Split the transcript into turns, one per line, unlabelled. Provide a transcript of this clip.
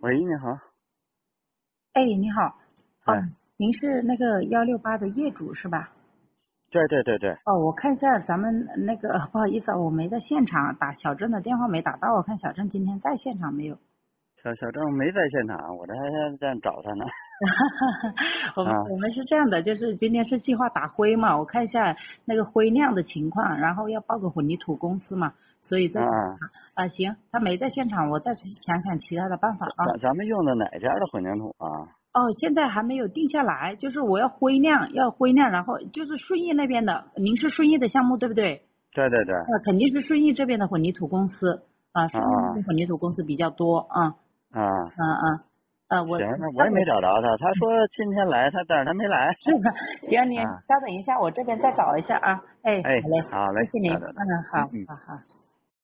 喂，你好。
哎，你好，哦，
哎，
您是那个168的业主是吧？
对对对对。
哦，我看一下咱们那个，不好意思啊，我没在现场，打小郑的电话没打到，我看小郑今天在现场没有？
小郑没在现场，我这还在找他呢。
我们
啊
我们是这样的，就是今天是计划打灰嘛，我看一下那个灰量的情况，然后要报个混凝土公司嘛，所以在找
啊，
他。行，他没在现场，我再想想其他的办法啊。
咱们用的哪家的混凝土啊？
哦，现在还没有定下来，就是我要灰量，然后就是顺义那边的，您是顺义的项目对不对？
对对对。
肯定是顺义这边的混凝土公司啊，顺义那
啊
边混凝土公司比较多啊。
啊，
我
行，那我也没
稍等
找着他，他说今天来，但是他没来。
是吧？行，您
啊，
稍等一下，我这边再找一下啊。哎，
哎，
好嘞，
好嘞，
谢谢您。
等等等。
嗯，好，
嗯嗯。
好好。